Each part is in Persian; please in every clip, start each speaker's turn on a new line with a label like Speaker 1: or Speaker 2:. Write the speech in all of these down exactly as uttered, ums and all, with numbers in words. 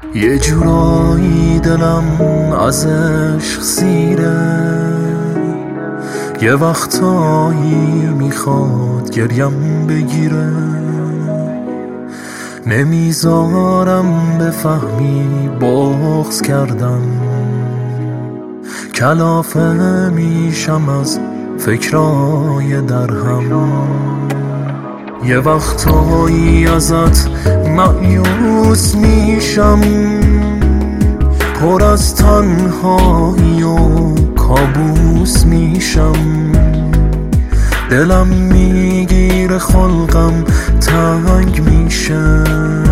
Speaker 1: یه جورایی دلم از عشق سیره، یه وقتایی میخواد گریم بگیره. نمیذارم بفهمی بغض کردم، کلافه میشم از فکرای درهم. یه وقتایی ازت مایوس میشم، پر از تنهایی و کابوس میشم. دلم میگیره خلقم تنگ میشه،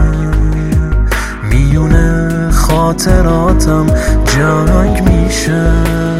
Speaker 1: میونه خاطراتم جنگ میشه.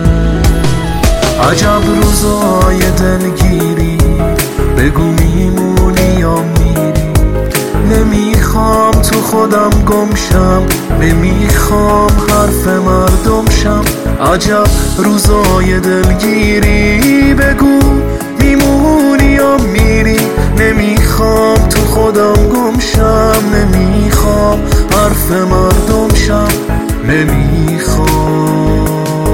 Speaker 1: عجب روزای دلگیری، بگو میمونی یا میری. نمیخوام تو خودم گمشم، نمیخوام حرف مردم شم. عجب روزای دلگیری، بگو میمونی یا میری. نمیخوام تو خودم گمشم، نمیخوام حرف مردم شم. نمیخوام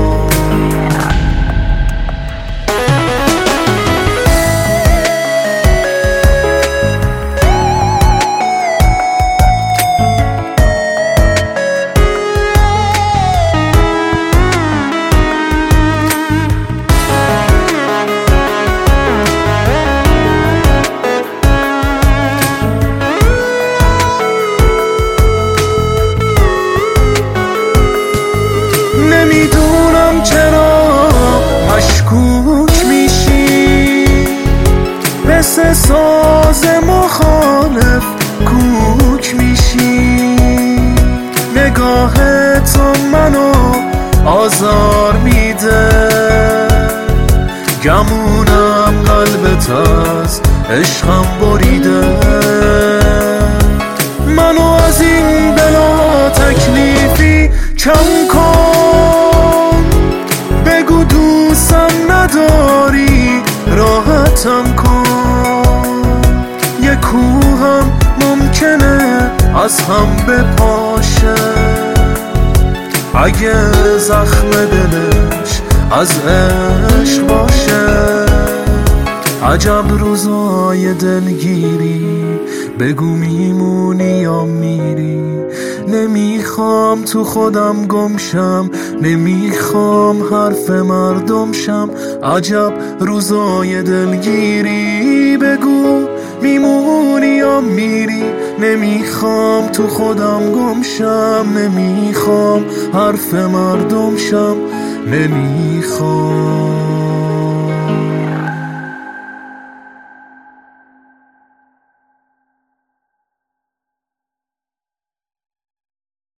Speaker 1: نمیدونم چرا مشکوک میشی، مثل ساز مخالف کوک میشی. نگاه تو منو آزار میده، گمونم قلبت از عشقم بریده. منو از این بلا تکلیفی کم کن، بگو دوستم نداری راحتم کن. یه کوهم ممکنه از هم بپاشه، اگه زخم دلش از عشق باشه. عجب روزای دلگیری، بگو میمونی یا میری. نمیخوام تو خودم گمشم، نمیخوام حرف مردم شم. عجب روزای دلگیری، بگو میمونی یا میری. نمیخوام تو خودم گمشم، نمیخوام حرف مردم شم. نمیخوام